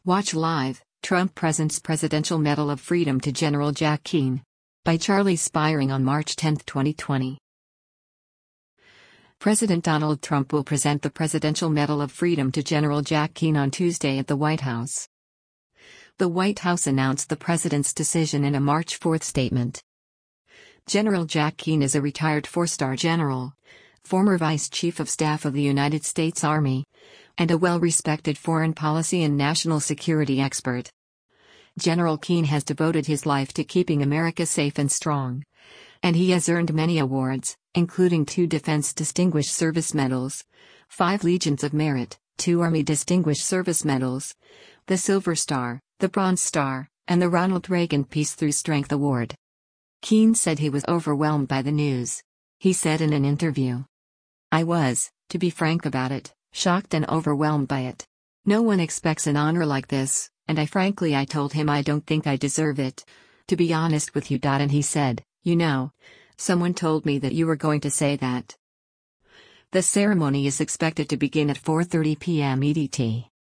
Watch live, Trump presents Presidential Medal of Freedom to General Jack Keane. By Charlie Spiring on March 10, 2020. President Donald Trump will present the Presidential Medal of Freedom to General Jack Keane on Tuesday at the White House. The White House announced the president's decision in a March 4 statement. General Jack Keane is a retired four-star general, former Vice Chief of Staff of the United States Army, and a well-respected foreign policy and national security expert. General Keane has devoted his life to keeping America safe and strong, and he has earned many awards, including 2 Defense Distinguished Service Medals, 5 Legions of Merit, 2 Army Distinguished Service Medals, the Silver Star, the Bronze Star, and the Ronald Reagan Peace Through Strength Award. Keane said he was overwhelmed by the news. He said in an interview, "I was, to be frank about it, shocked and overwhelmed by it. No one expects an honor like this, and I told him I don't think I deserve it, to be honest with you." And he said, "You know, someone told me that you were going to say that." The ceremony is expected to begin at 4:30 p.m. EDT.